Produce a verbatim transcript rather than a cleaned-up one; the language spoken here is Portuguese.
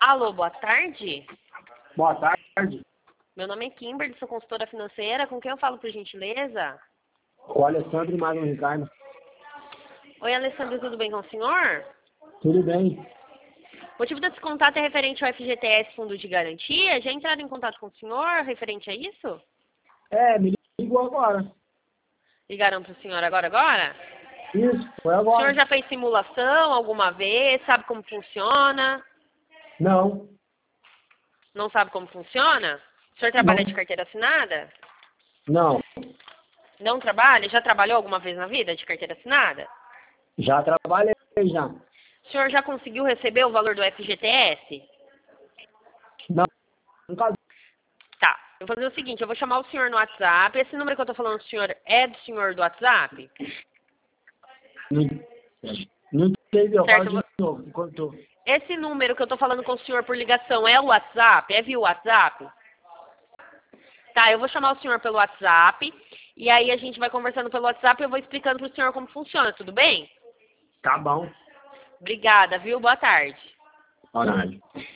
Alô, boa tarde. Boa tarde. Meu nome é Kimberly, sou consultora financeira. Com quem eu falo, por gentileza? O Alessandro e mais um Ricardo. Oi, Alessandro, tudo bem com o senhor? Tudo bem? O motivo desse contato é referente ao F G T S Fundo de Garantia. Já entraram em contato com o senhor referente a isso? É, me ligou agora. Ligaram para o senhor agora, agora? Isso, foi O agora. senhor já fez simulação alguma vez? Sabe como funciona? Não. Não sabe como funciona? O senhor trabalha Não. de carteira assinada? Não. Não trabalha? Já trabalhou alguma vez na vida de carteira assinada? Já trabalhei já. O senhor já conseguiu receber o valor do F G T S? Não. Nunca. Tá. Eu vou fazer o seguinte, eu vou chamar o senhor no WhatsApp. Esse número que eu tô falando do senhor é do senhor do WhatsApp? Não, não entendi, eu Certo, falo eu de novo, enquanto tô. Esse número que eu tô falando com o senhor por ligação é o WhatsApp? É via WhatsApp? Tá, eu vou chamar o senhor pelo WhatsApp. E aí a gente vai conversando pelo WhatsApp e eu vou explicando pro senhor como funciona, tudo bem? Tá bom. Obrigada, viu? Boa tarde. Horário.